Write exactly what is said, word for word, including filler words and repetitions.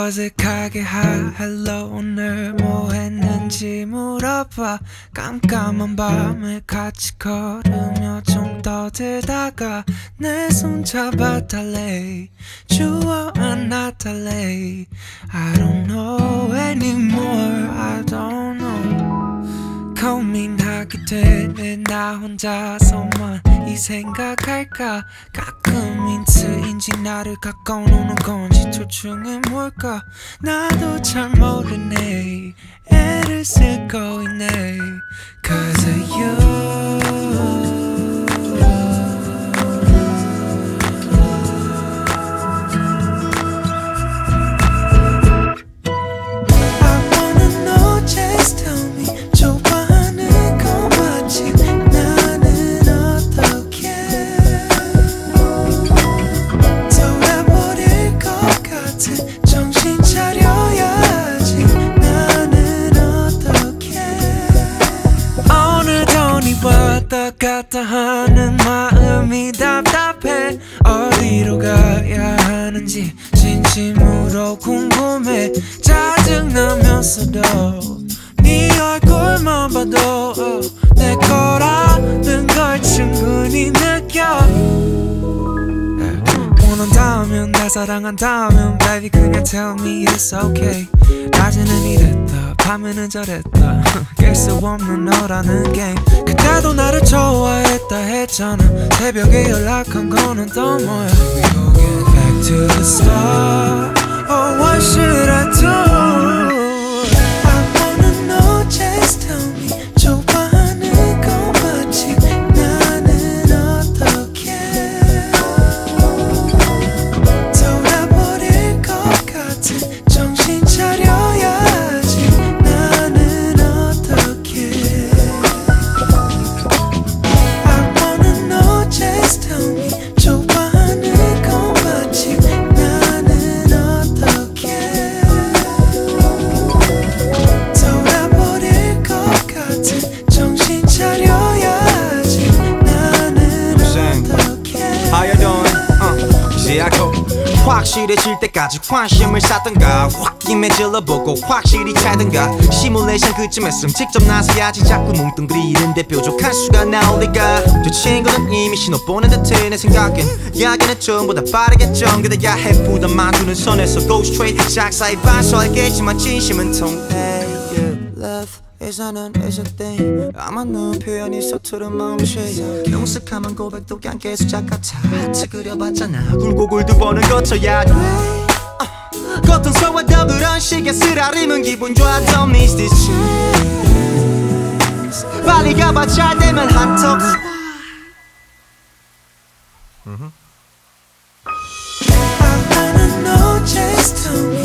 어색하게 하 hello 오늘 뭐 했는지 물어봐. 깜깜한 밤을 같이 걸으며 좀 떠들다가 내 손 잡아 달래. 주워 안아 달래. I don't know anymore. I don't know. 고민하게 되네 나 혼자서만 이 생각할까. 가끔 힌트인지 나를 가까워오는 건지 둘 중에 뭘까. 나도 잘 모르네. 애를 쓰고 있네. Cause of you. 왔다 갔다 하는 마음이 답답해. 어디로 가야 하는지 진심으로 궁금해. 짜증나면서도 네 얼굴만 봐도 내 거라는 걸 충분히 느껴. 원한다면 날 사랑한다면 baby 그냥 tell me it's okay. 낮에는 이랬다 밤에는 저랬다 깰 수 없는 너라는 게임. 그때도 나를 좋아했다 했잖아. 새벽에 연락한 거는 또 뭐야. We gon' get back to the start. Oh what should I do. I wanna know just tell me. 좋아하는 건 맞지. 나는 어떻게 돌아버릴 것 같은. 정신 차려야지. 나는 어떻게 I wanna know just tell me. 좋아하는 건 맞지. 나는 어떻게 돌아버릴 것 같은. 정신 차려야지. 나는 어떻게. How you doing? Uh, 이제 알고 확실해질 때까지 관심을 쌓던가 확 김해질러보고 확실히 차던가. 시뮬레이션 그쯤 직접 나서야지. 자꾸 뭉뚱그리는데 뾰족한 수가 나올 리가. 저 친구는 이미 신호 보낸 듯해. 내 생각엔 이야기는 전보다 빠르겠죠. 그대야 해부던 만두는 선에서 go straight. 작사의 반설겠지만 진심은 통해. yeah, Love is not is a thing. 아마 너 표현이 서투른 마음씨. 경숙함한 고백도 그냥 계속 같아. 하트 그려봤잖아. 굴곡을 두 번은 거쳐야 돼. uh, 겉은 소와도 그런 식의 쓰라림은 기분 좋아. Don't miss this chance. 빨리 가봐 잘 되면 한턱. I wanna know just tell me.